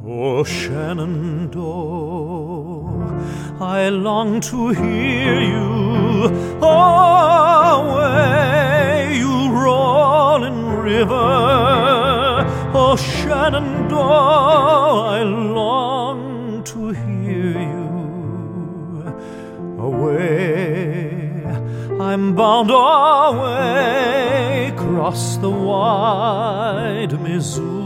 O Shenandoah, I long to hear you. Away, you rolling river. O Shenandoah, I long to hear you. Away, I'm bound away, across the wide Missouri.